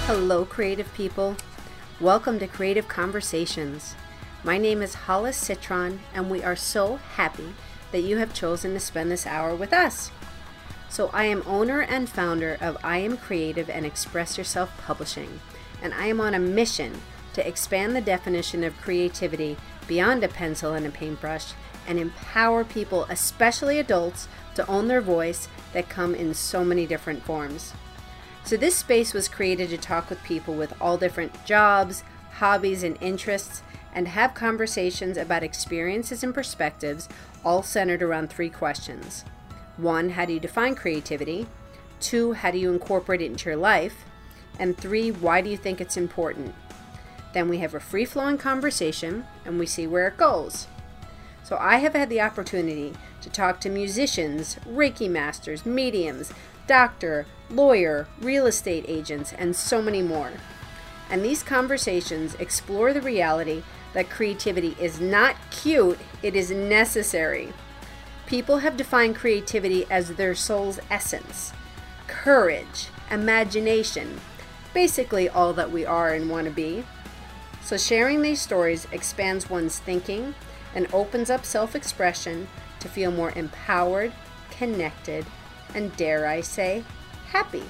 Hello, creative people. Welcome to Creative Conversations. My name is Hollis Citron, and we are so happy that you have chosen to spend this hour with us. So I am owner and founder of I Am Creative and Express Yourself Publishing, and I am on a mission to expand the definition of creativity beyond a pencil and a paintbrush and empower people, especially adults, to own their voice that come in so many different forms. So this space was created to talk with people with all different jobs, hobbies, and interests, and have conversations about experiences and perspectives, all centered around three questions. 1, how do you define creativity? 2, how do you incorporate it into your life? And 3, why do you think it's important? Then we have a free-flowing conversation, and we see where it goes. So I have had the opportunity to talk to musicians, Reiki masters, mediums, doctor, lawyer, real estate agents, and so many more. And these conversations explore the reality that creativity is not cute, it is necessary. People have defined creativity as their soul's essence, courage, imagination, basically all that we are and want to be. So sharing these stories expands one's thinking and opens up self-expression to feel more empowered, connected, and dare I say, happy.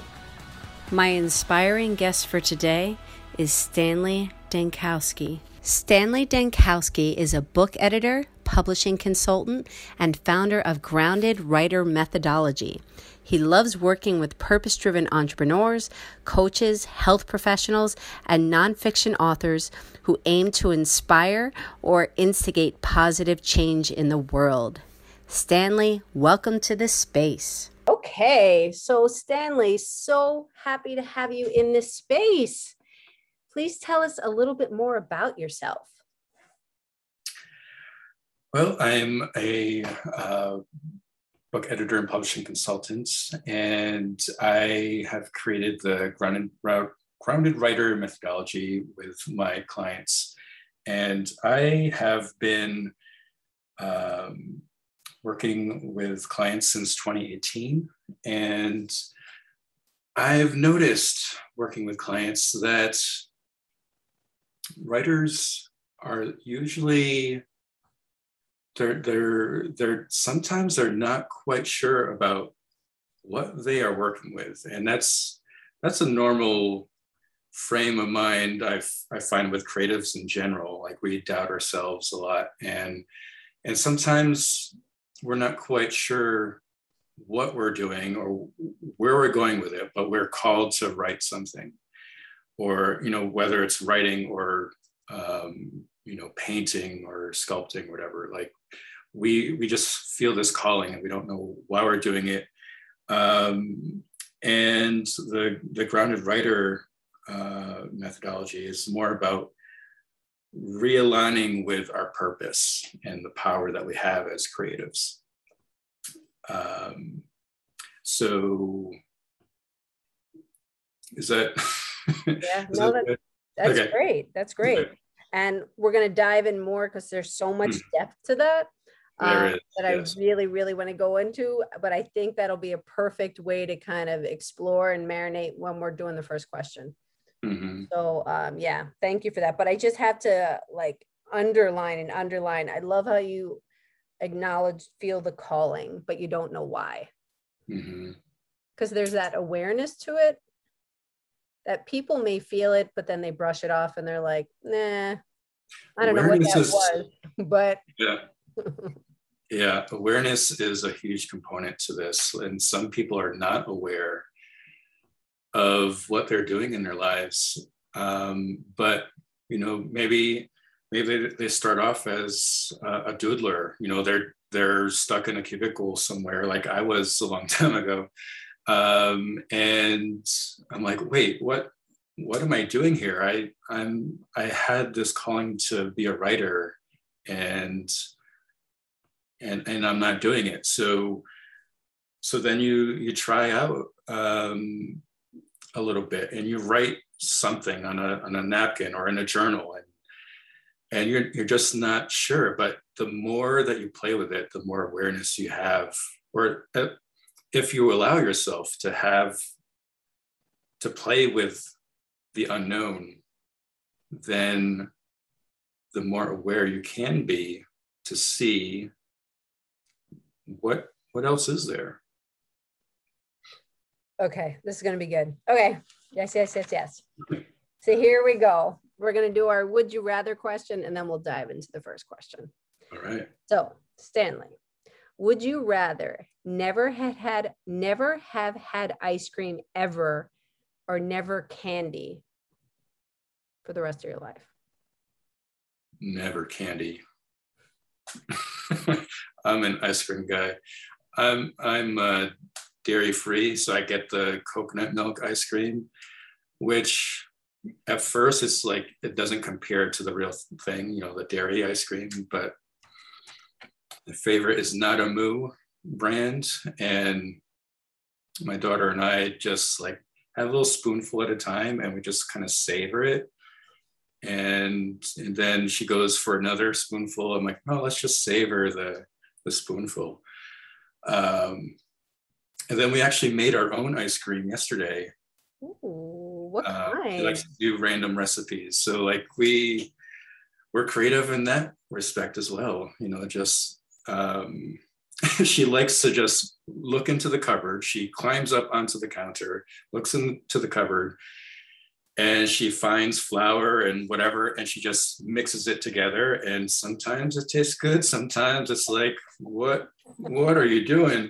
My inspiring guest for today is Stanley Denkowski. Stanley Denkowski is a book editor, publishing consultant, and founder of Grounded Writer Methodology. He loves working with purpose-driven entrepreneurs, coaches, health professionals, and nonfiction authors who aim to inspire or instigate positive change in the world. Stanley, welcome to the space. Okay, so Stanley, so happy to have you in this space. Please tell us a little bit more about yourself. Well, I'm a book editor and publishing consultant, and I have created the Grounded Writer Methodology with my clients. And I have been working with clients since 2018. And I've noticed working with clients that writers are usually, they're sometimes they're not quite sure about what they are working with. And that's a normal frame of mind I find with creatives in general. Like, we doubt ourselves a lot. And sometimes we're not quite sure what we're doing or where we're going with it, but we're called to write something, or, whether it's writing or, painting or sculpting, whatever. Like, we just feel this calling and we don't know why we're doing it. And the Grounded Writer methodology is more about realigning with our purpose and the power that we have as creatives. So is that? Yeah, no, that's okay. Great. That's great. Okay. And we're going to dive in more because there's so much depth to that that yes. I really, really want to go into. But I think that'll be a perfect way to kind of explore and marinate when we're doing the first question. Mm-hmm. So, yeah, thank you for that. But I just have to underline. I love how you feel the calling, but you don't know why. Because there's that awareness to it that people may feel it, but then they brush it off and they're like, nah, I don't know what that was, but. Yeah, awareness is a huge component to this. And some people are not aware of what they're doing in their lives. But, maybe they start off as a doodler. They're stuck in a cubicle somewhere, like I was a long time ago. And I'm like, wait, what am I doing here? I had this calling to be a writer, and I'm not doing it. So then you try out a little bit, and you write something on a napkin or in a journal, and you're just not sure. But the more that you play with it, the more awareness you have, or if you allow yourself to play with the unknown, then the more aware you can be to see what else is there. Okay, this is going to be good. Okay, yes. So here we go. We're going to do our would you rather question, and then we'll dive into the first question. All right. So, Stanley, would you rather never have had ice cream ever, or never candy for the rest of your life? Never candy. I'm an ice cream guy. I'm dairy free, so I get the coconut milk ice cream, which at first it's like it doesn't compare to the real thing, you know, the dairy ice cream. But the favorite is Nada Moo brand, and my daughter and I just like have a little spoonful at a time, and we just kind of savor it. And then she goes for another spoonful. I'm like, no, let's just savor the spoonful. And then we actually made our own ice cream yesterday. Ooh, what kind? We like to do random recipes. So like we're creative in that respect as well. You know, just she likes to just look into the cupboard. She climbs up onto the counter, looks into the cupboard, and she finds flour and whatever, and she just mixes it together. And sometimes it tastes good. Sometimes it's like, what are you doing?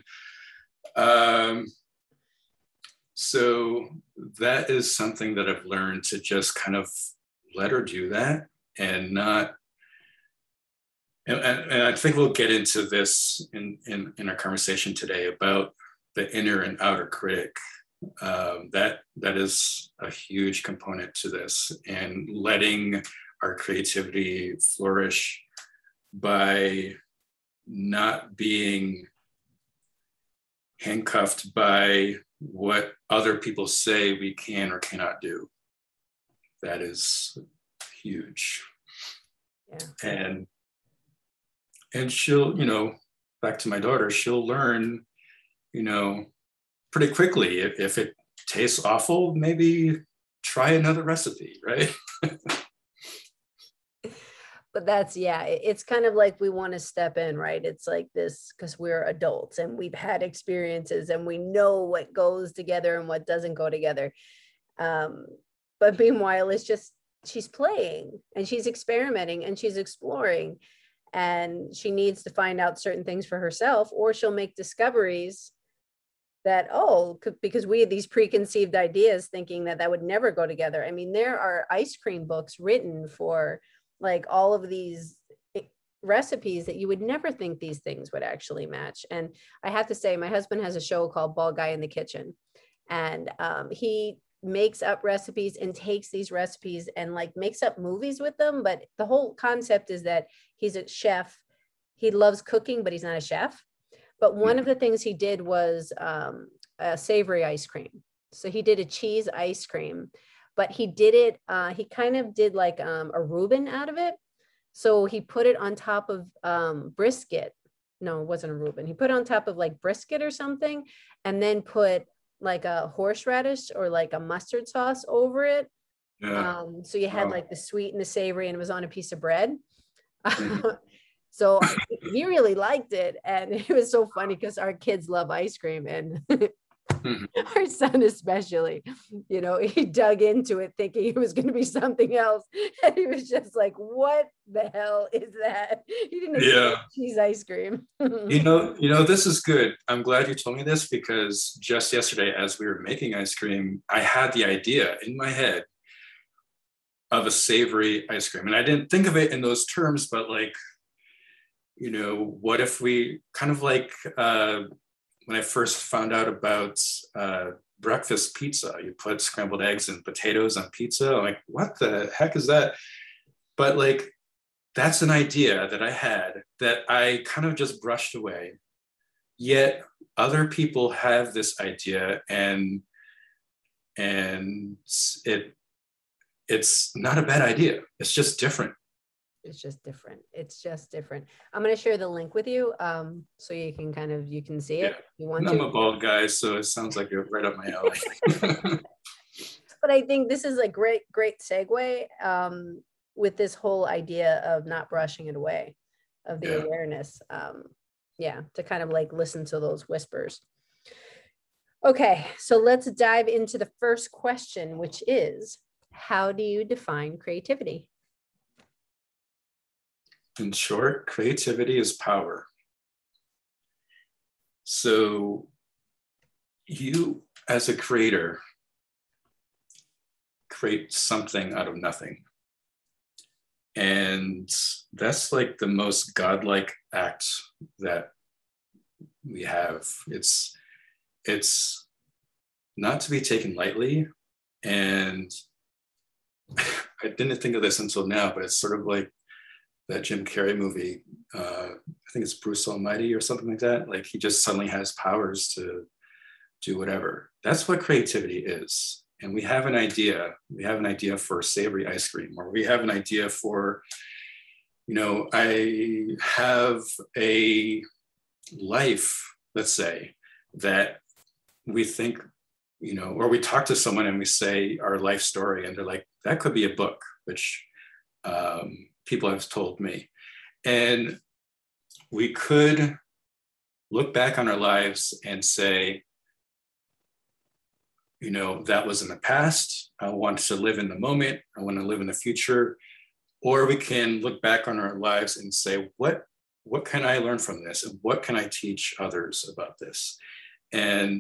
So that is something that I've learned to just kind of let her do that and not, and I think we'll get into this in our conversation today about the inner and outer critic. That is a huge component to this, and letting our creativity flourish by not being handcuffed by what other people say we can or cannot do. That is huge. Yeah. And she'll, you know, back to my daughter, she'll learn, you know, pretty quickly. If it tastes awful, maybe try another recipe, right? But that's, yeah, it's kind of like we want to step in, right? It's like this, because we're adults and we've had experiences and we know what goes together and what doesn't go together. But meanwhile, it's just, she's playing and she's experimenting and she's exploring, and she needs to find out certain things for herself, or she'll make discoveries that, because we had these preconceived ideas thinking that would never go together. I mean, there are ice cream books written for like all of these recipes that you would never think these things would actually match. And I have to say, my husband has a show called Bald Guy in the Kitchen, and he makes up recipes and takes these recipes and like makes up movies with them. But the whole concept is that he's a chef. He loves cooking, but he's not a chef. But one of the things he did was a savory ice cream. So he did a cheese ice cream, but he did it, he kind of did like a Reuben out of it. So he put it on top of brisket. No, it wasn't a Reuben. He put it on top of like brisket or something, and then put like a horseradish or like a mustard sauce over it. Yeah. So you had like the sweet and the savory, and it was on a piece of bread. So he really liked it. And it was so funny because our kids love ice cream, and our son especially, you know, he dug into it thinking it was going to be something else. And he was just like, what the hell is that? He didn't expect cheese ice cream. You know, this is good. I'm glad you told me this, because just yesterday, as we were making ice cream, I had the idea in my head of a savory ice cream. And I didn't think of it in those terms, but like, you know, what if we kind of like, when I first found out about breakfast pizza, you put scrambled eggs and potatoes on pizza. I'm like, what the heck is that? But like, that's an idea that I had that I kind of just brushed away. Yet other people have this idea, and it's not a bad idea. It's just different. It's just different. I'm going to share the link with you, so you can see it. Yeah. I'm a bald guy, so it sounds like you're right up my alley. But I think this is a great segue with this whole idea of not brushing it away, of the awareness. To kind of like listen to those whispers. Okay, so let's dive into the first question, which is, how do you define creativity? In short, creativity is power. So you, as a creator, create something out of nothing. And that's like the most godlike act that we have. It's not to be taken lightly. And I didn't think of this until now, but it's sort of like that Jim Carrey movie. I think it's Bruce Almighty or something like that. Like he just suddenly has powers to do whatever. That's what creativity is. And we have an idea. We have an idea for savory ice cream, or we have an idea for, I have a life, let's say, that we think, or we talk to someone and we say our life story, and they're like, that could be a book, which people have told me. And we could look back on our lives and say, that was in the past. I want to live in the moment. I want to live in the future. Or we can look back on our lives and say, what can I learn from this? And what can I teach others about this? And,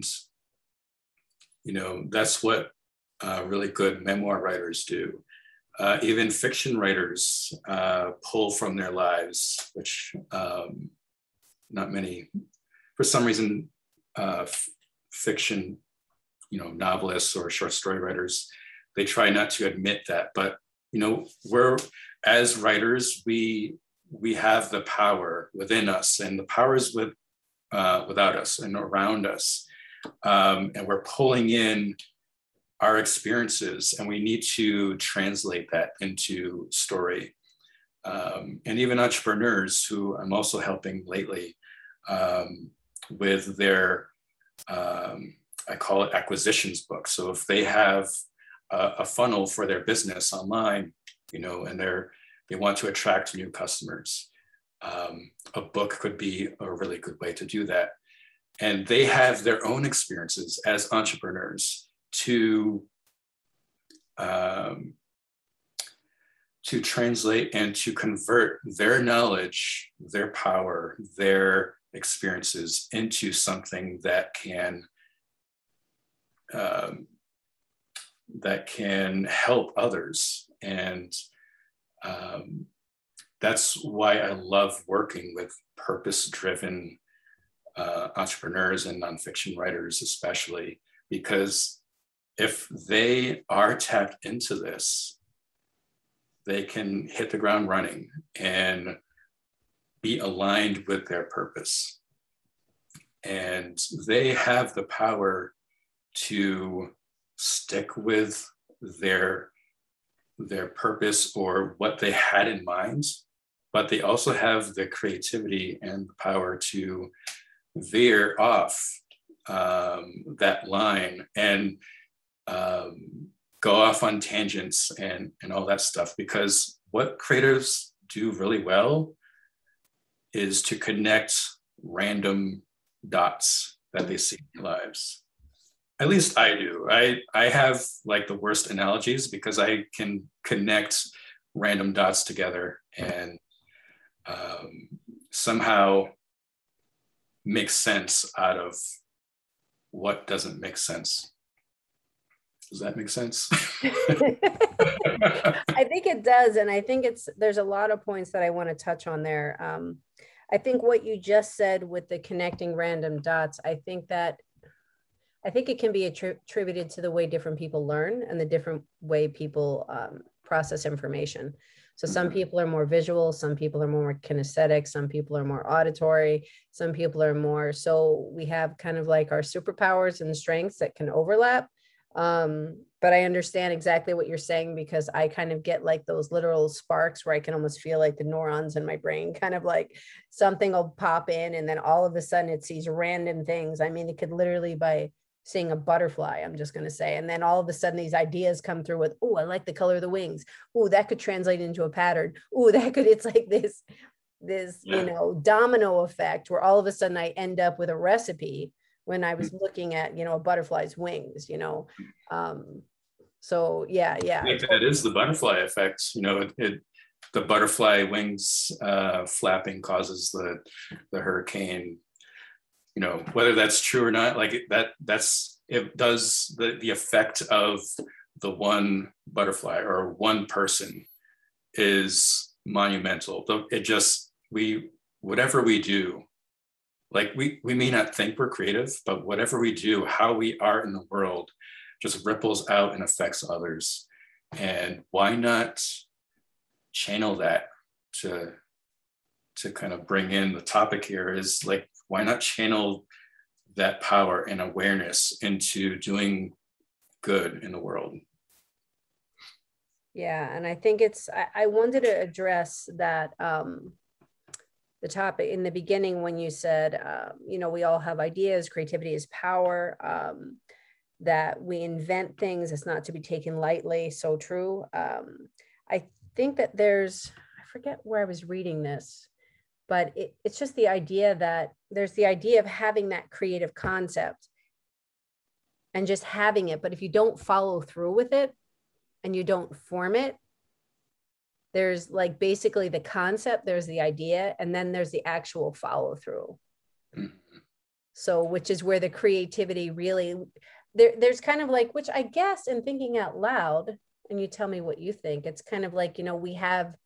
that's what really good memoir writers do. Even fiction writers pull from their lives, which not many, for some reason, fiction, novelists or short story writers, they try not to admit that. But, we're, as writers, we have the power within us, and the power is without us and around us. And we're pulling in our experiences, and we need to translate that into story. And even entrepreneurs, who I'm also helping lately with their, I call it acquisitions book. So if they have a funnel for their business online, and they want to attract new customers, a book could be a really good way to do that. And they have their own experiences as entrepreneurs to translate and to convert their knowledge, their power, their experiences into something that can help others. And that's why I love working with purpose-driven entrepreneurs and nonfiction writers, especially, because if they are tapped into this, they can hit the ground running and be aligned with their purpose. And they have the power to stick with their purpose or what they had in mind, but they also have the creativity and the power to veer off that line and go off on tangents and all that stuff. Because what creatives do really well is to connect random dots that they see in their lives. At least I do. I have like the worst analogies because I can connect random dots together and somehow make sense out of what doesn't make sense. Does that make sense? I think it does. And I think there's a lot of points that I want to touch on there. I think what you just said with the connecting random dots, I think it can be attributed to the way different people learn and the different way people process information. So some people are more visual, some people are more kinesthetic, some people are more auditory, some people are more, so we have kind of like our superpowers and strengths that can overlap. But I understand exactly what you're saying, because I kind of get like those literal sparks where I can almost feel like the neurons in my brain, kind of like something will pop in and then all of a sudden it's these random things. I mean, it could literally seeing a butterfly, I'm just going to say. And then all of a sudden these ideas come through with, oh, I like the color of the wings. Oh, that could translate into a pattern. Oh, it's like this, domino effect where all of a sudden I end up with a recipe when I was looking at, a butterfly's wings, so yeah. I think that is the butterfly effect. The butterfly wings flapping causes the hurricane. Whether that's true or not, like it does the effect of the one butterfly or one person is monumental. Whatever we do, like we may not think we're creative, but whatever we do, how we are in the world just ripples out and affects others. And why not channel that to kind of bring in the topic here is like, why not channel that power and awareness into doing good in the world? Yeah, and I think I wanted to address that, the topic in the beginning when you said, we all have ideas, creativity is power, that we invent things, it's not to be taken lightly, so true. I think that I forget where I was reading this, but it's just the idea that there's the idea of having that creative concept and just having it. But if you don't follow through with it and you don't form it, there's like basically the concept, there's the idea, and then there's the actual follow through. So, which is where the creativity really, there's kind of like, which I guess in thinking out loud, and you tell me what you think, it's kind of like, we have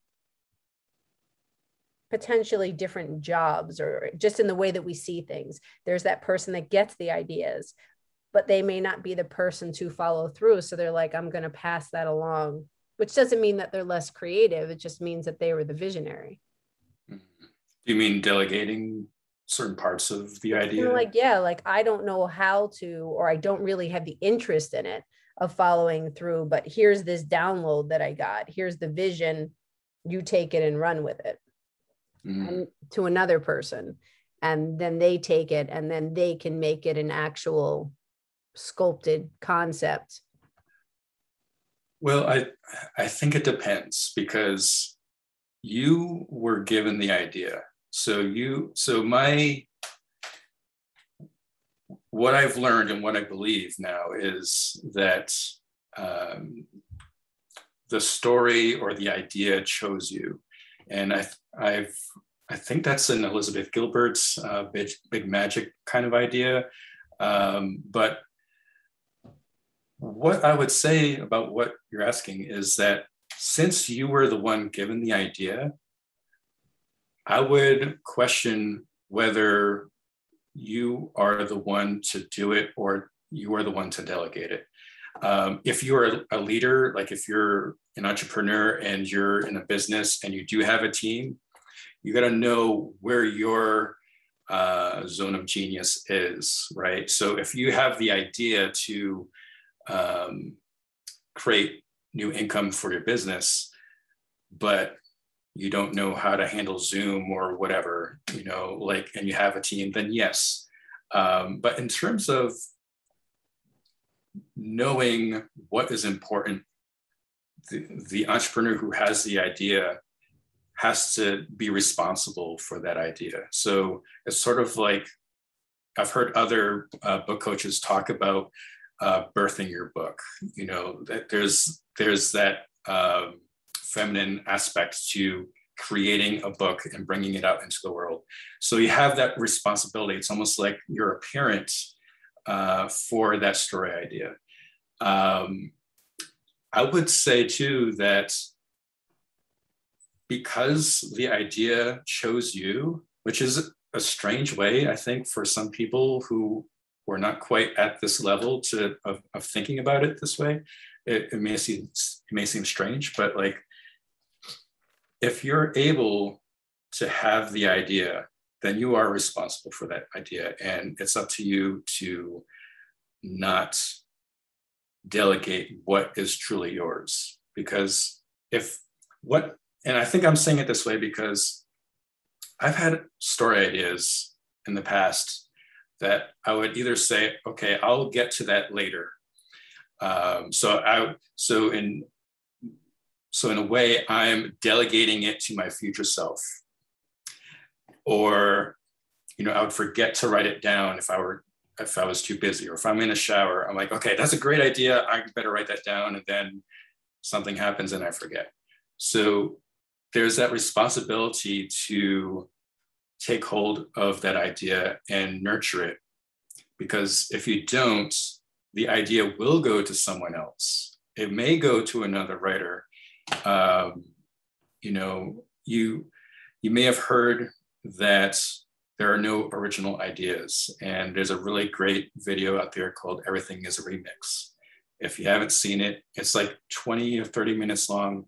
potentially different jobs, or just in the way that we see things. There's that person that gets the ideas, but they may not be the person to follow through. So they're like, I'm going to pass that along, which doesn't mean that they're less creative. It just means that they were the visionary. Do you mean delegating certain parts of the idea? Like I don't know how to, or I don't really have the interest in it of following through, but here's this download that I got. Here's the vision. You take it and run with it. And to another person, and then they take it and then they can make it an actual sculpted concept. Well, I think it depends, because you were given the idea. What I've learned and what I believe now is that the story or the idea chose you. And I think that's an Elizabeth Gilbert's big magic kind of idea. But what I would say about what you're asking is that since you were the one given the idea, I would question whether you are the one to do it or you are the one to delegate it. If you're a leader, like if you're an entrepreneur and you're in a business and you do have a team, you got to know where your zone of genius is, right? So if you have the idea to create new income for your business, but you don't know how to handle Zoom or whatever, and you have a team, then yes. But in terms of knowing what is important, the entrepreneur who has the idea has to be responsible for that idea. So it's sort of like, I've heard other book coaches talk about birthing your book. That there's that feminine aspect to creating a book and bringing it out into the world. So you have that responsibility. It's almost like you're a parent for that story idea. I would say too that because the idea chose you, which is a strange way, I think, for some people who were not quite at this level of thinking about it this way, it may seem strange, but like, if you're able to have the idea, then you are responsible for that idea. And it's up to you to not delegate what is truly yours. Because and I think I'm saying it this way because I've had story ideas in the past that I would either say, okay, I'll get to that later. So in a way, I'm delegating it to my future self. Or, I would forget to write it down if I was too busy, or if I'm in a shower, I'm like, okay, that's a great idea. I better write that down. And then something happens and I forget. So there's that responsibility to take hold of that idea and nurture it. Because if you don't, the idea will go to someone else. It may go to another writer. You may have heard that there are no original ideas. And there's a really great video out there called Everything is a Remix. If you haven't seen it, it's like 20 or 30 minutes long.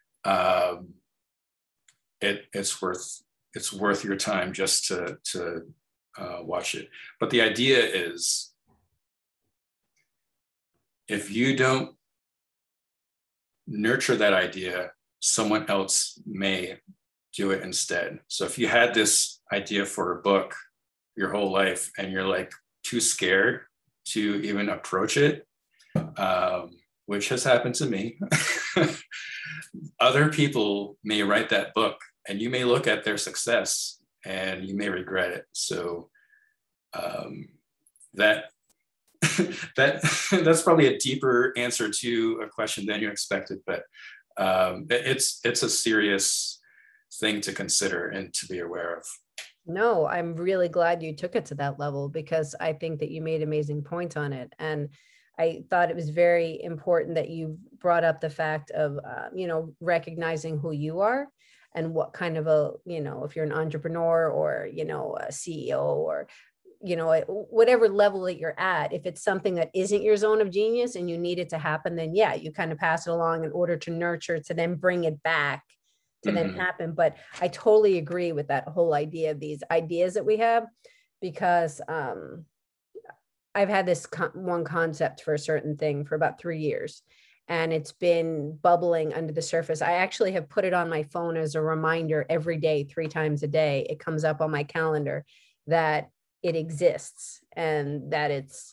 It's worth your time just to watch it. But the idea is, if you don't nurture that idea, someone else may do it instead. So if you had this idea for a book your whole life and you're like too scared to even approach it, which has happened to me, other people may write that book and you may look at their success and you may regret it. So that's probably a deeper answer to a question than you expected, but it's a serious thing to consider and to be aware of. No, I'm really glad you took it to that level, because I think that you made amazing points on it. And I thought it was very important that you brought up the fact of, recognizing who you are and what kind of if you're an entrepreneur or, a CEO or, whatever level that you're at, if it's something that isn't your zone of genius and you need it to happen, then yeah, you kind of pass it along in order to nurture, to then bring it back to then happen. But I totally agree with that whole idea of these ideas that we have, because I've had this one concept for a certain thing for about 3 years, and it's been bubbling under the surface. I actually have put it on my phone as a reminder every day, 3 times a day. It comes up on my calendar that it exists and that it's,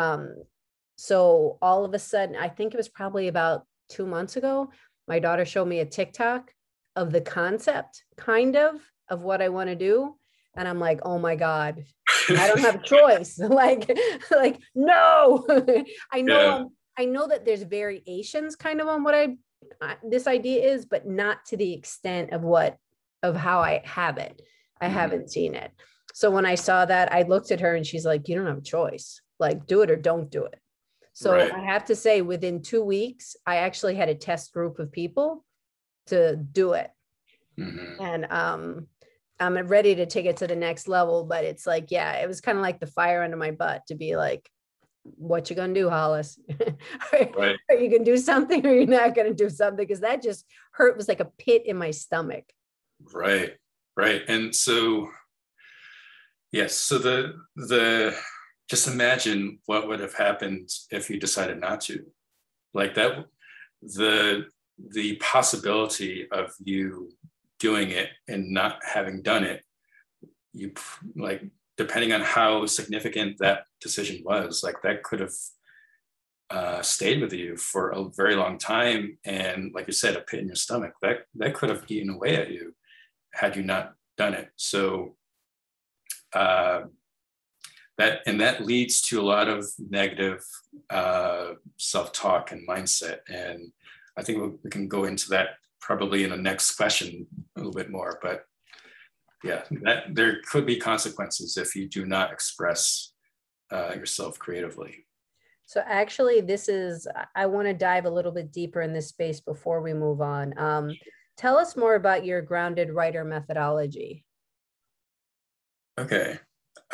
so all of a sudden, I think it was probably about 2 months ago, my daughter showed me a TikTok of the concept of what I want to do. And I'm like, oh my God, I don't have a choice. like, no, I know that there's variations kind of on what this idea is, but not to the extent of how I have it. I haven't seen it. So when I saw that, I looked at her and she's like, you don't have a choice, like do it or don't do it. So right. I have to say, within 2 weeks, I actually had a test group of people to do it. And I'm ready to take it to the next level, but it's like, yeah, it was kind of like the fire under my butt to be like, what you gonna do, Hollis? Right. Are you gonna do something or you're not gonna do something? Because that just hurt. It was like a pit in my stomach. Right. And so, yes, so the just imagine what would have happened if you decided not to. Like that, the possibility of you doing it and not having done it, you like, depending on how significant that decision was, like that could have stayed with you for a very long time. And like you said, a pit in your stomach, that could have eaten away at you had you not done it. So that leads to a lot of negative self-talk and mindset. And I think we can go into that probably in the next question a little bit more, but yeah, that there could be consequences if you do not express yourself creatively. So actually I want to dive a little bit deeper in this space before we move on. Tell us more about your grounded writer methodology. Okay.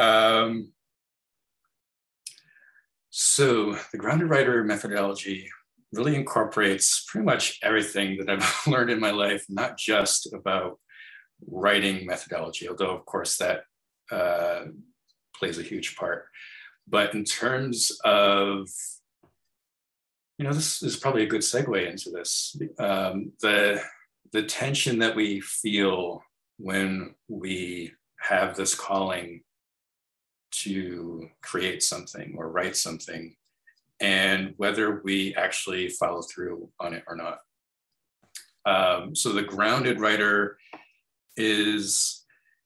So the grounded writer methodology really incorporates pretty much everything that I've learned in my life, not just about writing methodology, although of course that plays a huge part. But in terms of, this is probably a good segue into this, the tension that we feel when we have this calling to create something or write something, and whether we actually follow through on it or not. So the grounded writer is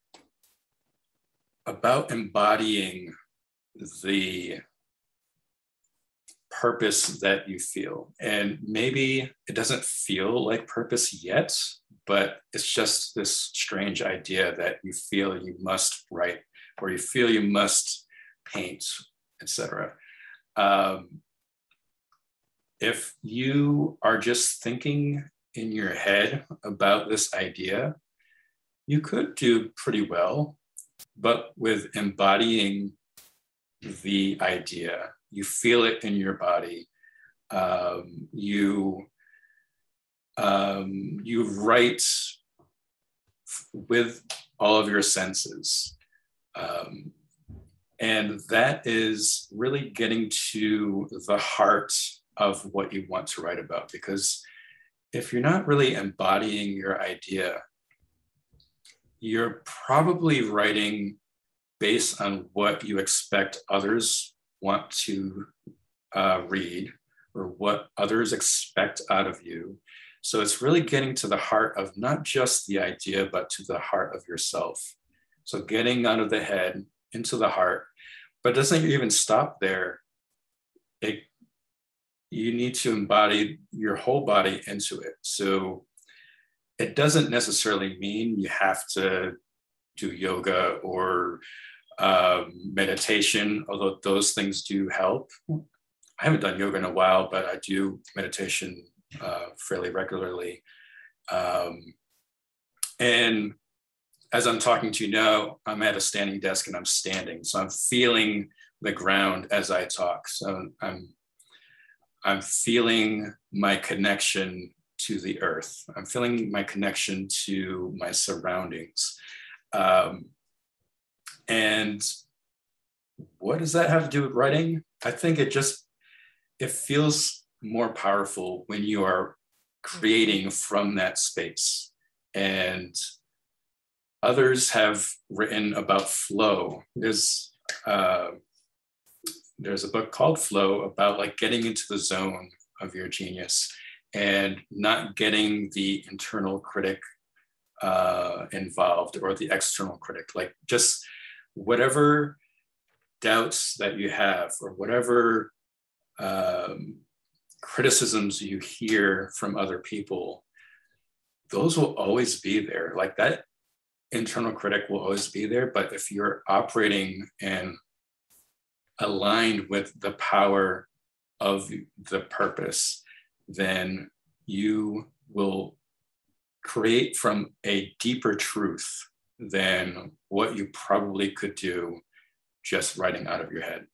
about embodying the purpose that you feel. And maybe it doesn't feel like purpose yet, but it's just this strange idea that you feel you must write, or you feel you must paint, etc. If you are just thinking in your head about this idea, you could do pretty well. But with embodying the idea, you feel it in your body. You write with all of your senses. And that is really getting to the heart of what you want to write about. Because if you're not really embodying your idea, you're probably writing based on what you expect others want to read, or what others expect out of you. So it's really getting to the heart of not just the idea, but to the heart of yourself. So getting out of the head into the heart, but it doesn't even stop there. You need to embody your whole body into it. So it doesn't necessarily mean you have to do yoga or meditation, although those things do help. I haven't done yoga in a while, but I do meditation fairly regularly. And as I'm talking to you now, I'm at a standing desk and I'm standing. So I'm feeling the ground as I talk. So I'm feeling my connection to the earth. I'm feeling my connection to my surroundings. And what does that have to do with writing? I think it feels more powerful when you are creating from that space. And others have written about flow. There's a book called Flow about like getting into the zone of your genius and not getting the internal critic involved, or the external critic, like just whatever doubts that you have, or whatever criticisms you hear from other people, those will always be there. Like that internal critic will always be there. But if you're operating and aligned with the power of the purpose, then you will create from a deeper truth than what you probably could do just writing out of your head.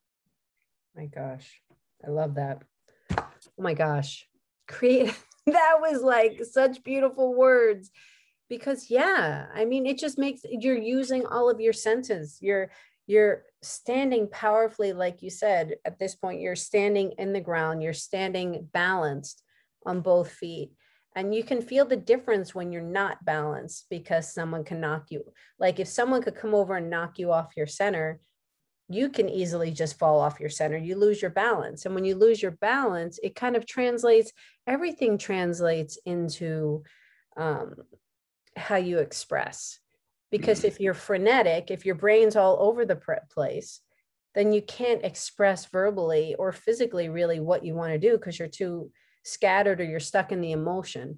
My gosh, I love that. Oh my gosh, that was like such beautiful words. Because yeah, I mean, it just makes, you're using all of your senses. You're standing powerfully, like you said. At this point, you're standing in the ground, you're standing balanced on both feet. And you can feel the difference when you're not balanced, because someone can knock you. Like if someone could come over and knock you off your center, you can easily just fall off your center. You lose your balance. And when you lose your balance, it kind of translates, everything translates into how you express. Because if you're frenetic, if your brain's all over the place, then you can't express verbally or physically really what you want to do, because you're too scattered or you're stuck in the emotion.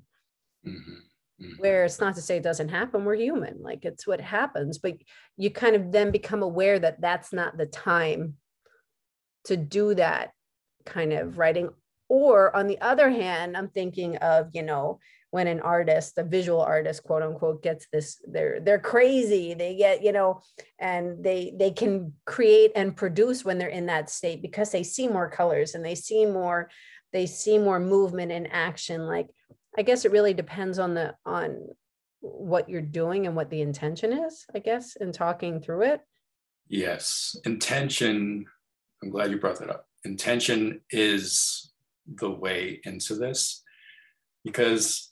Where it's not to say it doesn't happen. We're human. Like it's what happens, but you kind of then become aware that that's not the time to do that kind of writing. Or on the other hand, I'm thinking of, when an artist, a visual artist, quote unquote, gets this, they're crazy. They get, and they can create and produce when they're in that state, because they see more colors and they see more movement and action. Like, I guess it really depends on what you're doing and what the intention is, I guess, in talking through it. Yes. Intention. I'm glad you brought that up. Intention is the way into this, because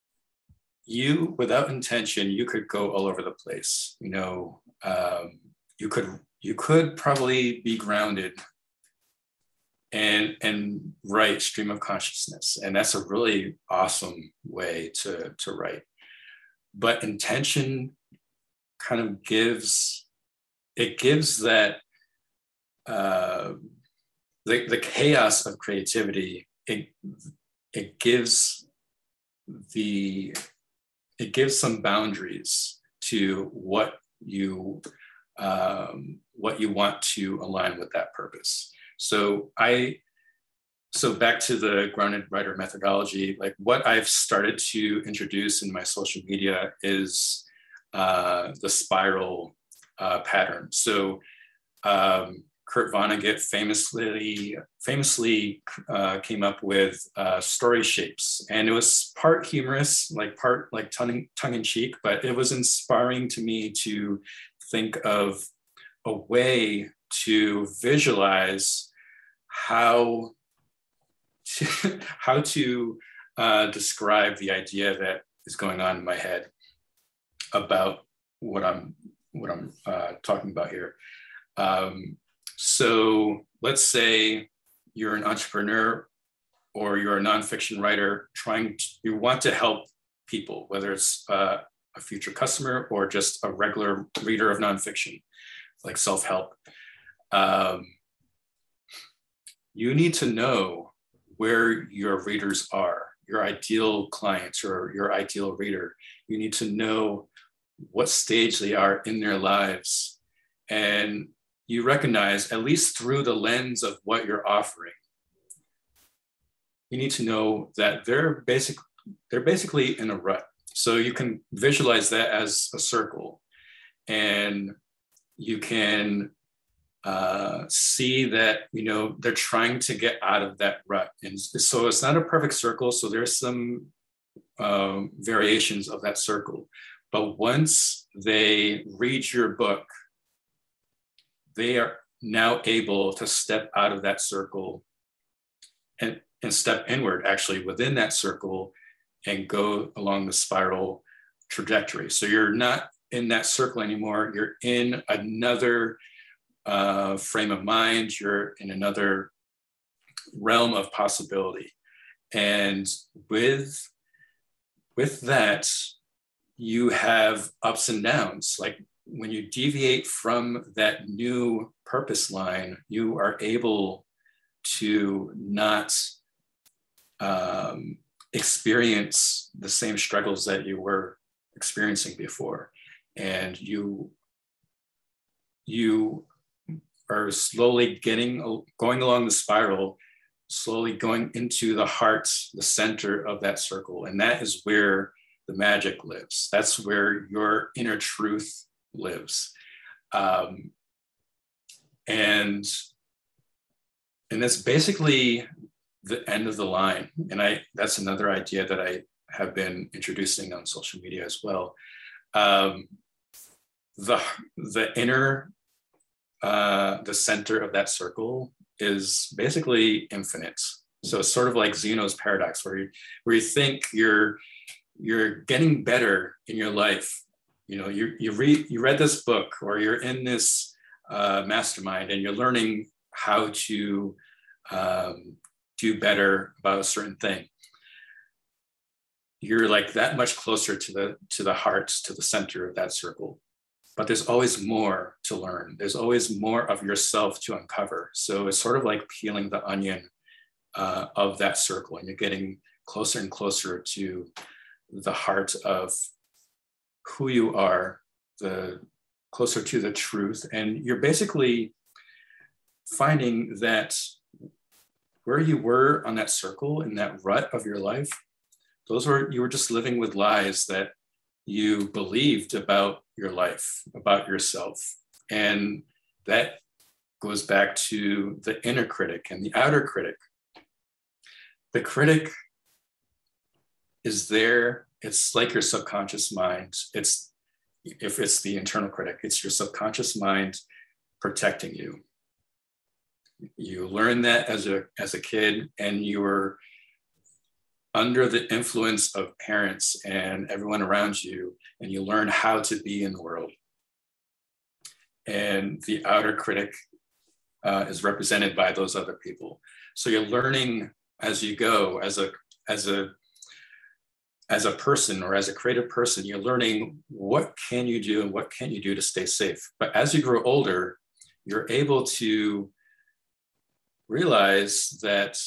without intention, you could go all over the place. you could probably be grounded and write stream of consciousness. And that's a really awesome way to write. But intention kind of gives that, the chaos of creativity, it gives some boundaries to what you want to align with that purpose. So back to the grounded writer methodology, like what I've started to introduce in my social media is the spiral pattern. So Kurt Vonnegut famously came up with story shapes, and it was part humorous, part tongue in cheek, but it was inspiring to me to think of a way to visualize how to describe the idea that is going on in my head about what I'm talking about here. So let's say you're an entrepreneur or you're a nonfiction writer you want to help people, whether it's a future customer or just a regular reader of nonfiction, like self-help. You need to know where your readers are, your ideal clients or your ideal reader. You need to know what stage they are in their lives. And you recognize, at least through the lens of what you're offering, you need to know that they're basically in a rut. So you can visualize that as a circle, and you can see that, they're trying to get out of that rut. And so it's not a perfect circle. So there's some variations of that circle. But once they read your book, they are now able to step out of that circle and step inward, actually, within that circle, and go along the spiral trajectory. So you're not in that circle anymore. You're in another frame of mind. You're in another realm of possibility. And with that, you have ups and downs. Like when you deviate from that new purpose line, you are able to not experience the same struggles that you were experiencing before. And you are slowly going along the spiral, slowly going into the heart, the center of that circle. And that is where the magic lives. That's where your inner truth lives. And that's basically the end of the line. And that's another idea that I have been introducing on social media as well. The inner, the center of that circle is basically infinite. So it's sort of like Zeno's paradox, where you think you're getting better in your life. You read this book, or you're in this mastermind, and you're learning how to do better about a certain thing. You're like that much closer to the heart, to the center of that circle. But there's always more to learn. There's always more of yourself to uncover. So it's sort of like peeling the onion of that circle, and you're getting closer and closer to the heart of who you are, closer to the truth. And you're basically finding that where you were on that circle, in that rut of your life, you were just living with lies that you believed about your life, about yourself. And that goes back to the inner critic and the outer critic. The critic is there. It's like your subconscious mind. If it's the internal critic, it's your subconscious mind protecting you. You learn that as a kid, and you were under the influence of parents and everyone around you, and you learn how to be in the world. and the outer critic is represented by those other people. So you're learning as you go, as a person or as a creative person, you're learning what can you do and what can't you do to stay safe. But as you grow older, you're able to realize that,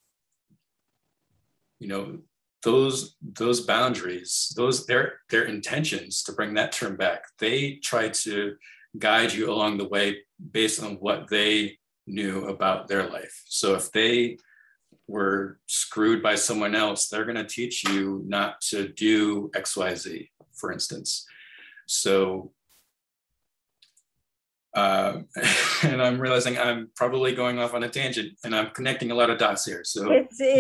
you know, those boundaries, their intentions, to bring that term back, they try to guide you along the way based on what they knew about their life. So if they were screwed by someone else, they're going to teach you not to do XYZ, for instance. So, and I'm realizing I'm probably going off on a tangent, and I'm connecting a lot of dots here. So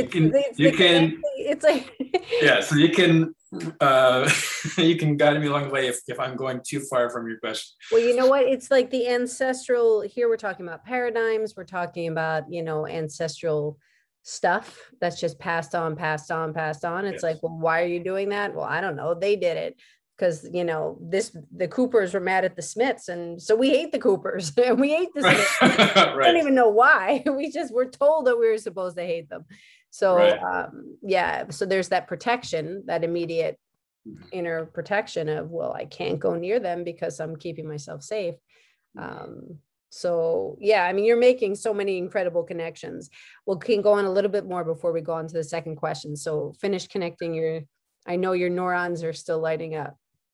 it's like yeah. So you can you can guide me along the way if I'm going too far from your question. Well, you know what? It's like the ancestral. Here we're talking about paradigms. We're talking about, you know, ancestral stuff that's just passed on. It's yes. Like, well, why are you doing that? Well, I don't know. They did it because, you know, the Coopers were mad at the Smiths, and so we hate the Coopers and we hate the Smiths. Right. I don't even know why. We just were told that we were supposed to hate them. So right. Yeah, so there's that protection, that immediate inner protection of, well, I can't go near them because I'm keeping myself safe. So yeah, I mean, you're making so many incredible connections. We'll can go on a little bit more before we go on to the second question. So finish connecting I know your neurons are still lighting up.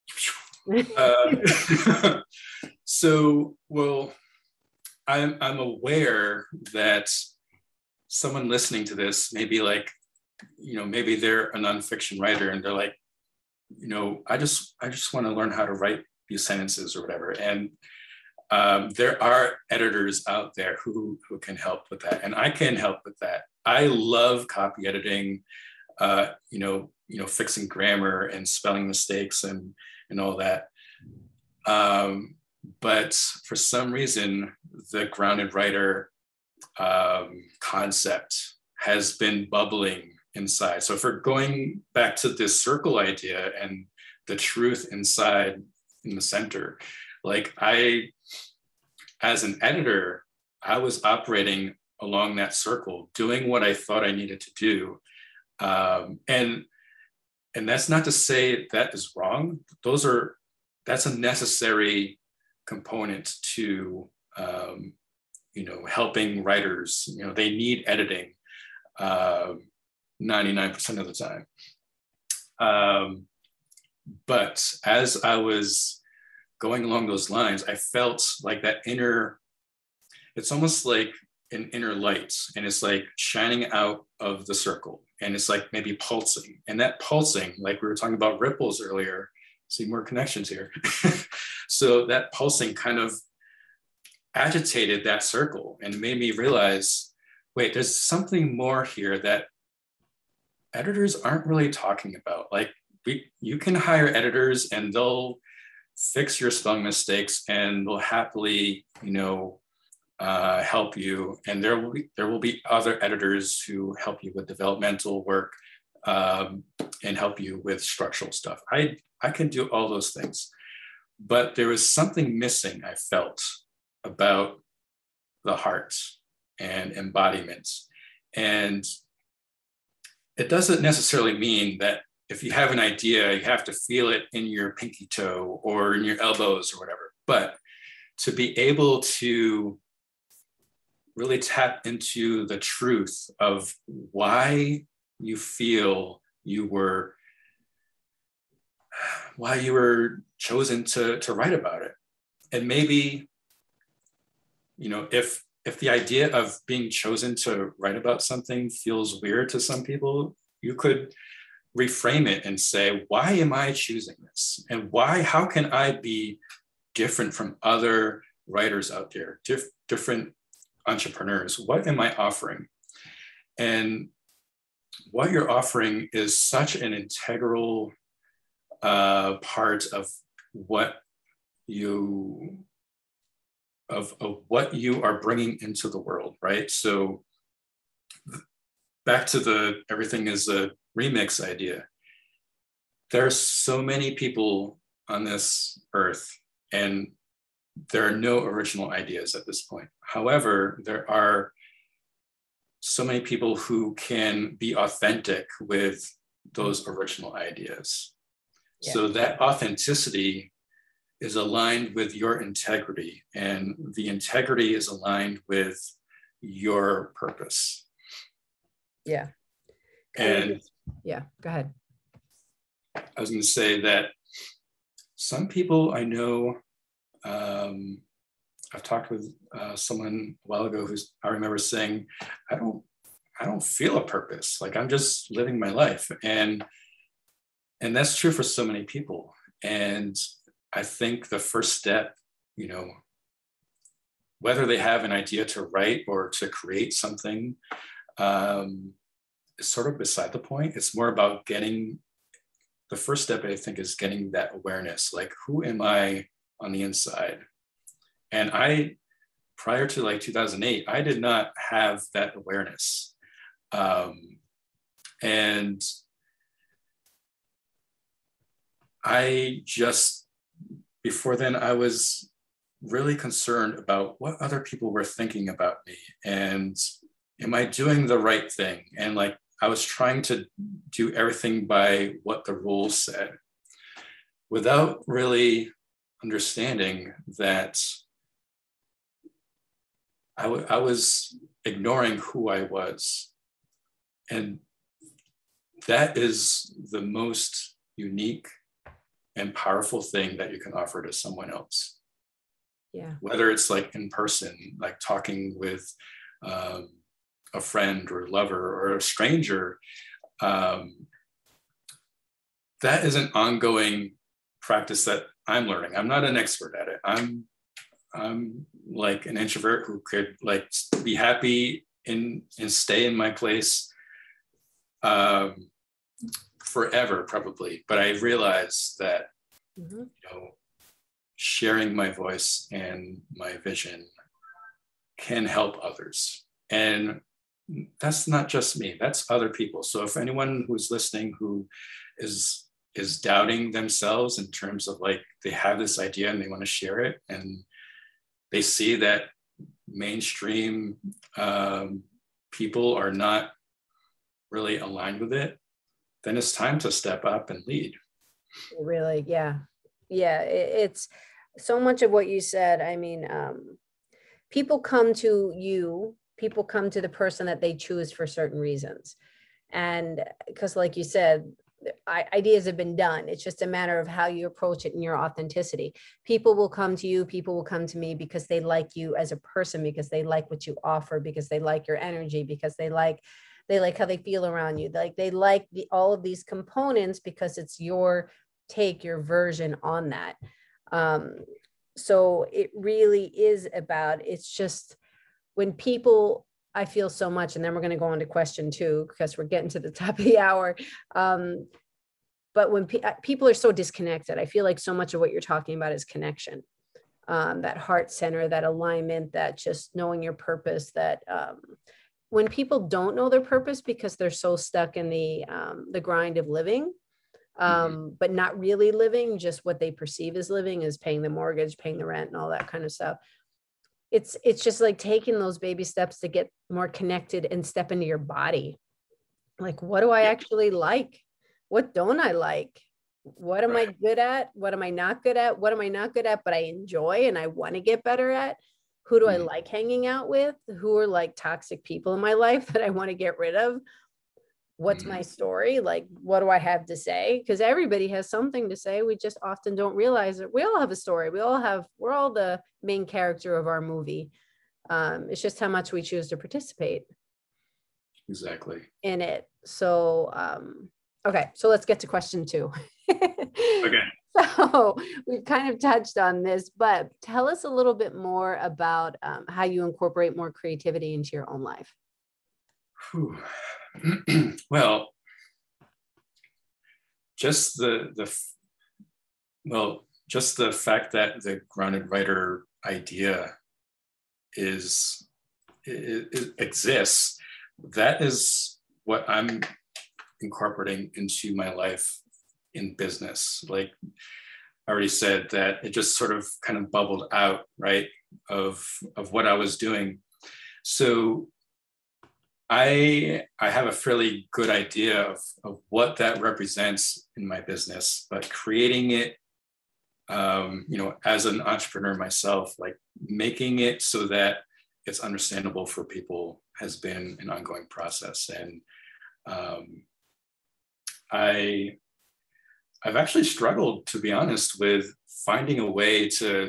So, well, I'm aware that someone listening to this may be like, you know, maybe they're a nonfiction writer and they're like, you know, I just want to learn how to write these sentences or whatever. And there are editors out there who can help with that, and I can help with that. I love copy editing, you know, fixing grammar and spelling mistakes and all that. But for some reason, the grounded writer concept has been bubbling inside. So if we're going back to this circle idea and the truth inside in the center, like as an editor, I was operating along that circle, doing what I thought I needed to do. And that's not to say that is wrong. That's a necessary component to, you know, helping writers. You know, they need editing 99% of the time. But as I was going along those lines, I felt like that it's almost like an inner light, and it's like shining out of the circle, and it's like maybe pulsing. And that pulsing, like we were talking about ripples earlier, see more connections here. So that pulsing kind of agitated that circle and made me realize, wait, there's something more here that editors aren't really talking about. Like you can hire editors and they'll fix your spelling mistakes and they'll happily, you know, help you. And there will be other editors who help you with developmental work and help you with structural stuff. I can do all those things, but there was something missing, I felt, about the heart and embodiment. And it doesn't necessarily mean that if you have an idea, you have to feel it in your pinky toe or in your elbows or whatever. But to be able to really tap into the truth of why you feel why you were chosen to write about it. And maybe, you know, if the idea of being chosen to write about something feels weird to some people, you could reframe it and say, why am I choosing this? And how can I be different from other writers out there, different entrepreneurs? What am I offering? And what you're offering is such an integral part of what you are bringing into the world, right? So back to everything is a remix idea. There are so many people on this earth, and there are no original ideas at this point. However, there are so many people who can be authentic with those original ideas. Yeah. So that authenticity is aligned with your integrity, and the integrity is aligned with your purpose. Yeah. And yeah, go ahead. I was going to say that some people I know, I've talked with someone a while ago who's, I remember saying, I don't feel a purpose. Like, I'm just living my life. And that's true for so many people. And I think the first step, you know, whether they have an idea to write or to create something, is sort of beside the point. It's more about getting, the first step, I think, is getting that awareness. Like, who am I on the inside? And prior to like 2008, I did not have that awareness. And I just, before then, I was really concerned about what other people were thinking about me. And am I doing the right thing? And like, I was trying to do everything by what the rules said without really understanding that I was ignoring who I was. And that is the most unique and powerful thing that you can offer to someone else. Yeah. Whether it's like in person, like talking with a friend or lover or a stranger, that is an ongoing practice that I'm learning. I'm not an expert at it. I'm like an introvert who could like be happy and stay in my place forever, probably. But I realized that, you know, sharing my voice and my vision can help others. And that's not just me, that's other people. So if anyone who's listening who is doubting themselves in terms of like, they have this idea and they want to share it, and they see that mainstream people are not really aligned with it, then it's time to step up and lead. Really, yeah. Yeah, it's so much of what you said. I mean, people come to you, people come to the person that they choose for certain reasons. And because like you said, ideas have been done. It's just a matter of how you approach it and your authenticity. People will come to you, people will come to me because they like you as a person, because they like what you offer, because they like your energy, because they like how they feel around you. Like they like all of these components because it's your take, your version on that. So it really is about, it's just when people, I feel so much, and then we're going to go on to question 2 because we're getting to the top of the hour. But when people are so disconnected, I feel like so much of what you're talking about is connection, that heart center, that alignment, that just knowing your purpose, that when people don't know their purpose because they're so stuck in the grind of living, but not really living, just what they perceive as living is paying the mortgage, paying the rent and all that kind of stuff. It's just like taking those baby steps to get more connected and step into your body. Like, what do I actually like? What don't I like? What am I good at? What am I not good at? What am I not good at, but I enjoy and I want to get better at? Who do I like hanging out with? Who are like toxic people in my life that I want to get rid of? What's my story? Like, what do I have to say? Because everybody has something to say. We just often don't realize it. We all have a story. We're all the main character of our movie. It's just how much we choose to participate. Exactly. In it. So, okay. So let's get to question 2. Okay. So we've kind of touched on this, but tell us a little bit more about how you incorporate more creativity into your own life. Well, just the fact that the grounded writer idea exists, that is what I'm incorporating into my life in business. Like, already said, that it just sort of kind of bubbled out, right, of what I was doing. So I have a fairly good idea of what that represents in my business, but creating it, as an entrepreneur myself, like making it so that it's understandable for people has been an ongoing process. And I've actually struggled, to be honest, with finding a way to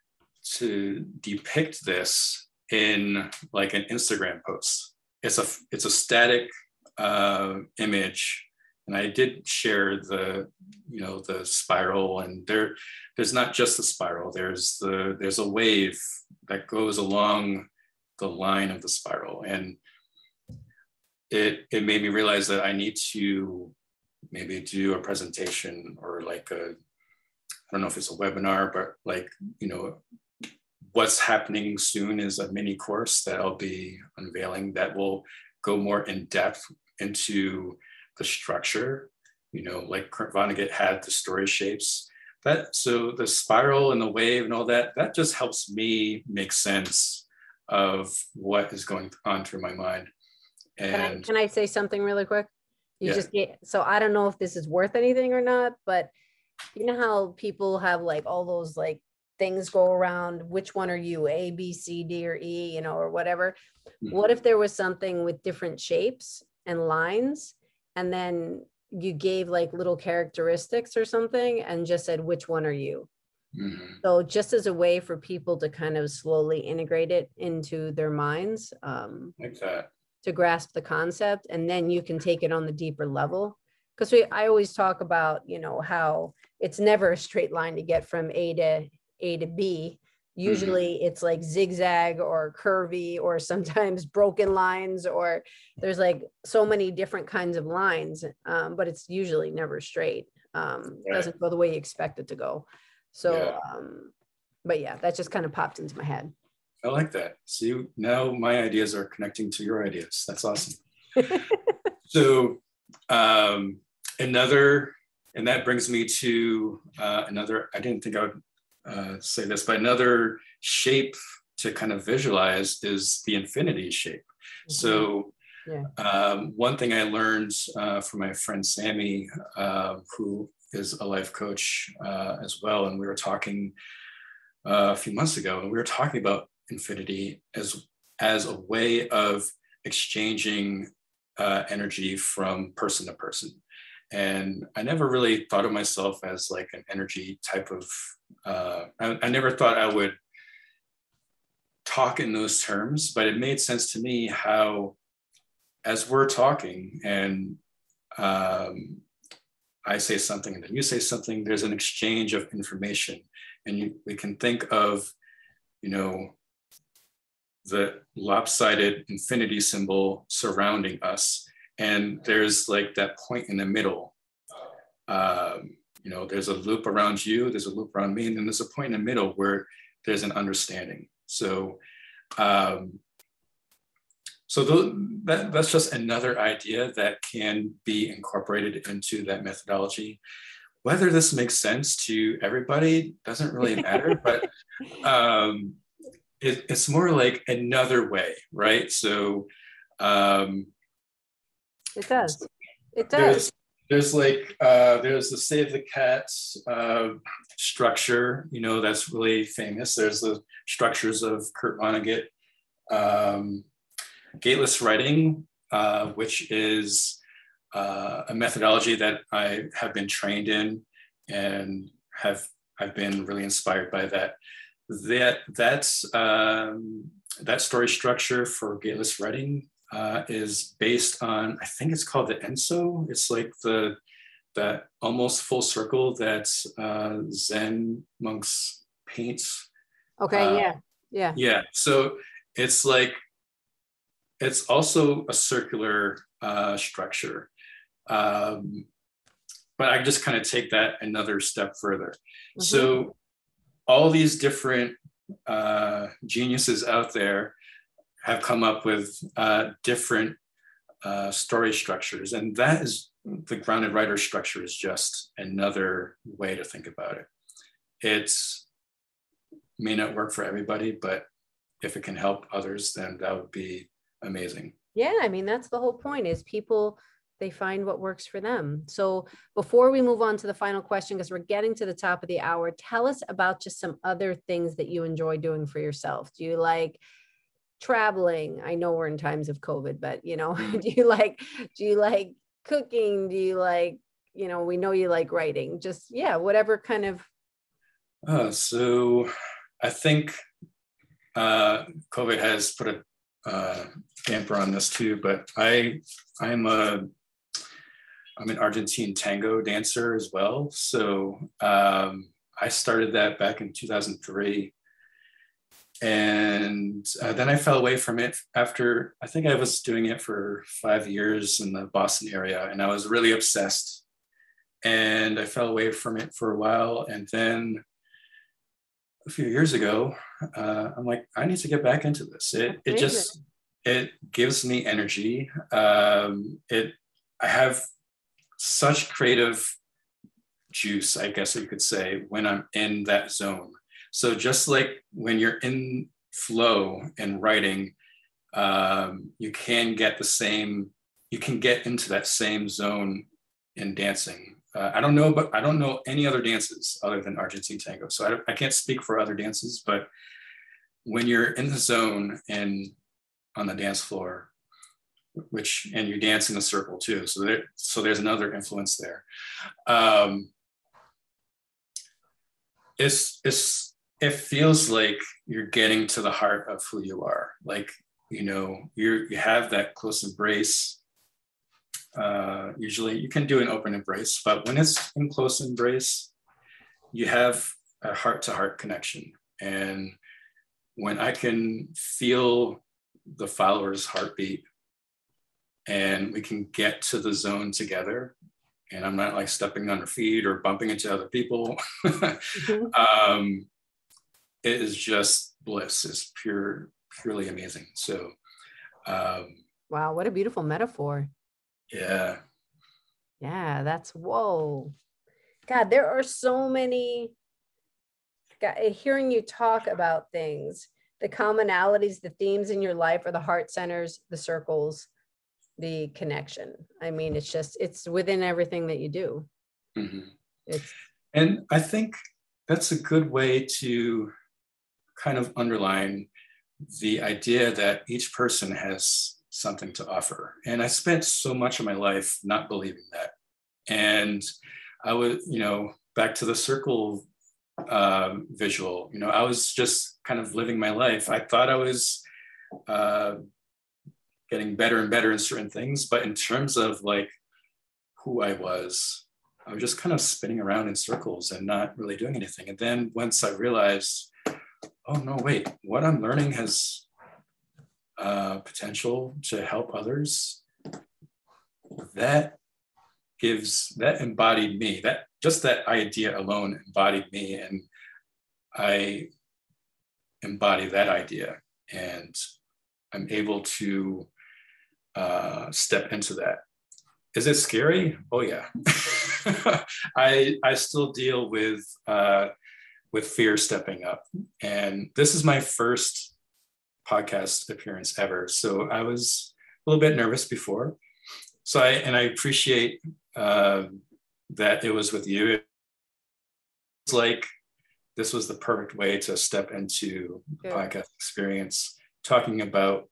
depict this in like an Instagram post. It's a static image, and I did share the spiral, and there's not just the spiral. There's a wave that goes along the line of the spiral, and it made me realize that I need to maybe do a presentation, or like I don't know if it's a webinar, but like, what's happening soon is a mini course that I'll be unveiling that will go more in depth into the structure, like Kurt Vonnegut had the story shapes. So the spiral and the wave and all that just helps me make sense of what is going on through my mind. And can I say something really quick? Yeah. So I don't know if this is worth anything or not, but you know how people have like all those like things go around, which one are you, A, B, C, D, or E, or whatever. Mm-hmm. What if there was something with different shapes and lines, and then you gave like little characteristics or something and just said, which one are you? Mm-hmm. So just as a way for people to kind of slowly integrate it into their minds, like that, to grasp the concept, and then you can take it on the deeper level. Because I always talk about, how it's never a straight line to get from A to B. Usually it's like zigzag or curvy, or sometimes broken lines, or there's like so many different kinds of lines, but it's usually never straight. Right. Doesn't go the way you expect it to go. So, but yeah, that just kind of popped into my head. I like that. See, now my ideas are connecting to your ideas. That's awesome. So and that brings me to another, I didn't think I would say this, but another shape to kind of visualize is the infinity shape. Mm-hmm. So one thing I learned from my friend Sammy, who is a life coach as well, and we were talking a few months ago, and we were talking about infinity as a way of exchanging energy from person to person. And I never really thought of myself as like an energy type of, I never thought I would talk in those terms, but it made sense to me how, as we're talking and I say something and then you say something, there's an exchange of information. And we can think of, the lopsided infinity symbol surrounding us. And there's like that point in the middle. There's a loop around you, there's a loop around me, and then there's a point in the middle where there's an understanding. So, that's just another idea that can be incorporated into that methodology. Whether this makes sense to everybody doesn't really matter, but it's more like another way, right? So it does. It does. There's the Save the Cats structure, that's really famous. There's the structures of Kurt Vonnegut, gateless writing, which is a methodology that I have been trained in and I've been really inspired by that. That story structure for gateless writing is based on, I think it's called the Enso. It's like that almost full circle that Zen monks paint. Okay, yeah. Yeah, so it's like, it's also a circular structure. But I just kind of take that another step further. Mm-hmm. So all these different geniuses out there have come up with different story structures. And that is, the grounded writer structure is just another way to think about it. It's may not work for everybody, but if it can help others, then that would be amazing. Yeah, I mean, that's the whole point, is people, they find what works for them. So before we move on to the final question, because we're getting to the top of the hour, tell us about just some other things that you enjoy doing for yourself. Do you like traveling? I know we're in times of COVID, but do you like cooking? Do you like, we know you like writing, just, yeah, whatever kind of. So I think COVID has put a damper on this too, but I'm an Argentine tango dancer as well. So I started that back in 2003. And then I fell away from it after, I think I was doing it for 5 years in the Boston area, and I was really obsessed. And I fell away from it for a while. And then a few years ago, I'm like, I need to get back into this. It gives me energy. I have such creative juice, I guess you could say, when I'm in that zone. So just like when you're in flow and writing, you can get into that same zone in dancing. I don't know any other dances other than Argentine tango. So I can't speak for other dances, but when you're in the zone and on the dance floor, and you dance in a circle too. So there's another influence there. It feels like you're getting to the heart of who you are. Like, you have that close embrace. Usually you can do an open embrace, but when it's in close embrace, you have a heart-to-heart connection. And when I can feel the follower's heartbeat and we can get to the zone together, and I'm not like stepping on their feet or bumping into other people, mm-hmm. It is just bliss. It's purely amazing. So wow, what a beautiful metaphor. Yeah. That's, whoa. God, there are so many, hearing you talk about things, the commonalities, the themes in your life are the heart centers, the circles, the connection. I mean, it's within everything that you do. Mm-hmm. And I think that's a good way to kind of underline the idea that each person has something to offer. And I spent so much of my life not believing that. And I would, back to the circle visual, I was just kind of living my life. I thought I was getting better and better in certain things, but in terms of like who I was just kind of spinning around in circles and not really doing anything. And then once I realized, oh no, wait, what I'm learning has potential to help others, that embodied me. That idea alone embodied me, and I embody that idea, and I'm able to step into that. Is it scary? Oh yeah. I still deal with fear stepping up, and this is my first podcast appearance ever, so I was a little bit nervous before. So I appreciate that it was with you. It's like this was the perfect way to step into the podcast experience, talking about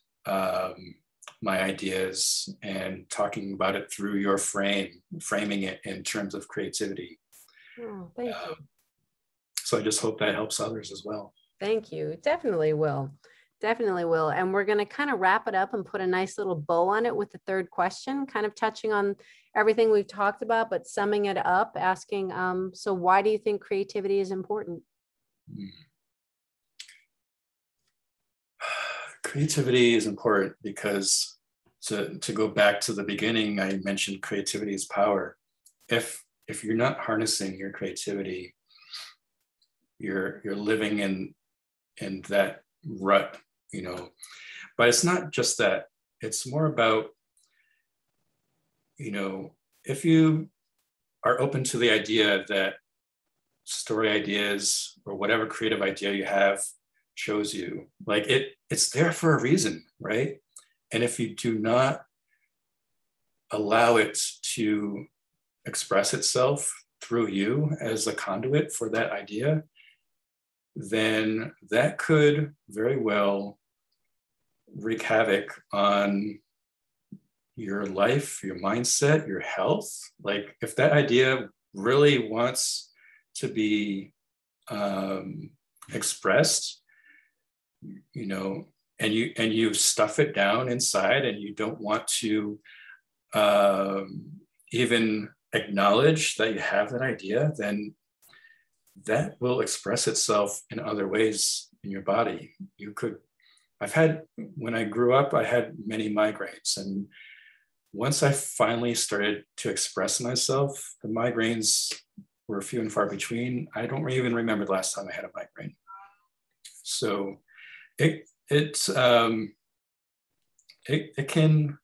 my ideas and talking about it through your framing it in terms of creativity. Oh, thank you. So I just hope that helps others as well. Thank you. It definitely will. Definitely will. And we're going to kind of wrap it up and put a nice little bow on it with the third question, kind of touching on everything we've talked about, but summing it up, asking, so why do you think creativity is important? Creativity is important because to go back to the beginning, I mentioned creativity is power. If you're not harnessing your creativity, you're living in that rut, but it's not just that. It's more about, if you are open to the idea that story ideas or whatever creative idea you have shows you. Like it's there for a reason, right? And if you do not allow it to express itself through you as a conduit for that idea, then that could very well wreak havoc on your life, your mindset, your health. Like if that idea really wants to be expressed, and you stuff it down inside and you don't want to even acknowledge that you have that idea, then that will express itself in other ways in your body. When I grew up, I had many migraines. And once I finally started to express myself, the migraines were few and far between. I don't even remember the last time I had a migraine. So it can,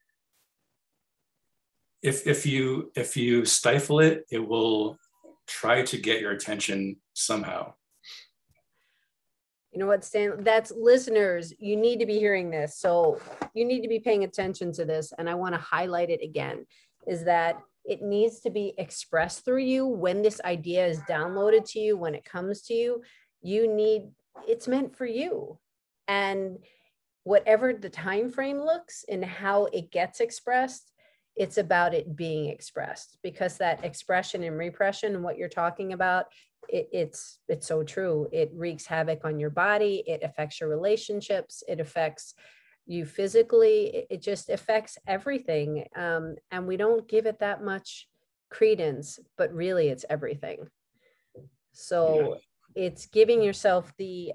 if you stifle it, it will try to get your attention somehow. You know what, Stan? That's listeners. You need to be hearing this. So you need to be paying attention to this. And I want to highlight it again, is that it needs to be expressed through you. When this idea is downloaded to you, when it comes to you, it's meant for you. And whatever the time frame looks and how it gets expressed, it's about it being expressed, because that expression and repression and what you're talking about, it's so true. It wreaks havoc on your body. It affects your relationships. It affects you physically. It just affects everything. And we don't give it that much credence, but really it's everything. So it's giving yourself the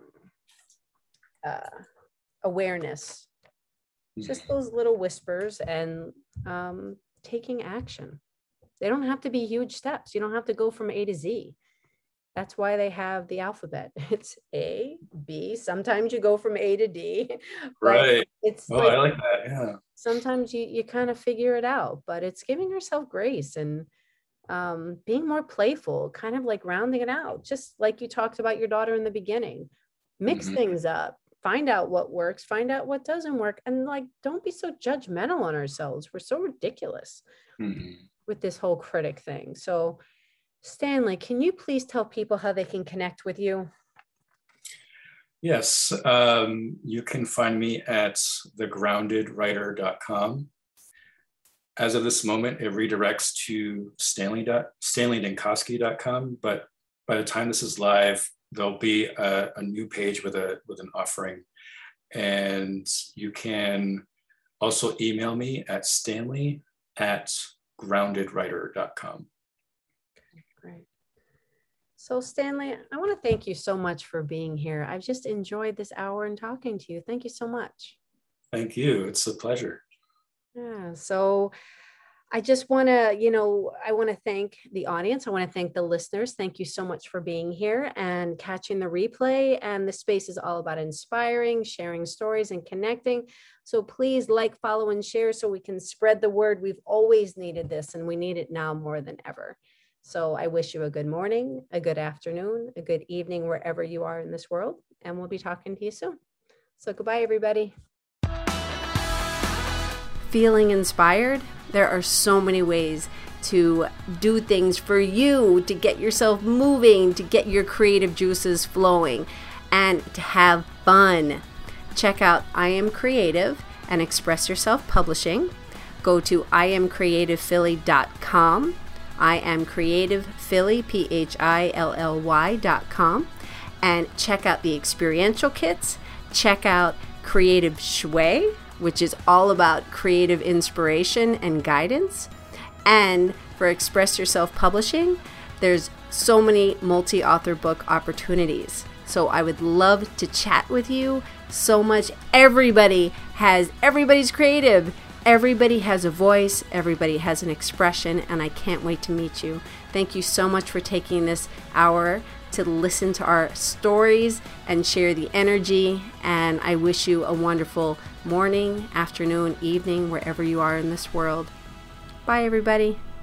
awareness, just those little whispers, and taking action. They don't have to be huge steps. You don't have to go from A to Z. That's why they have the alphabet. It's A, B. Sometimes you go from A to D. Right. It's I like that. Yeah. Sometimes you kind of figure it out, but it's giving yourself grace and being more playful, kind of like rounding it out. Just like you talked about your daughter in the beginning. Mix things up. Find out what works. Find out what doesn't work. And like, don't be so judgmental on ourselves. We're so ridiculous with this whole critic thing. So Stanley, can you please tell people how they can connect with you? Yes, you can find me at thegroundedwriter.com. As of this moment, it redirects to stanleydenkowski.com, but by the time this is live, there'll be a new page with an offering. And you can also email me at stanley@groundedwriter.com. Great. So Stanley, I want to thank you so much for being here. I've just enjoyed this hour and talking to you. Thank you so much. Thank you. It's a pleasure. Yeah. So I just want to, I want to thank the audience. I want to thank the listeners. Thank you so much for being here and catching the replay. And the space is all about inspiring, sharing stories, and connecting. So please like, follow, and share so we can spread the word. We've always needed this, and we need it now more than ever. So I wish you a good morning, a good afternoon, a good evening, wherever you are in this world. And we'll be talking to you soon. So goodbye, everybody. Feeling inspired? There are so many ways to do things for you, to get yourself moving, to get your creative juices flowing, and to have fun. Check out I Am Creative and Express Yourself Publishing. Go to iamcreativephilly.com, iamcreativephilly, PHILLY.com, and check out the experiential kits. Check out Creative Shui, which is all about creative inspiration and guidance. And for Express Yourself Publishing, there's so many multi-author book opportunities. So I would love to chat with you so much. Everybody's creative. Everybody has a voice. Everybody has an expression, and I can't wait to meet you. Thank you so much for taking this hour to listen to our stories and share the energy. And I wish you a wonderful morning, afternoon, evening, wherever you are in this world. Bye, everybody.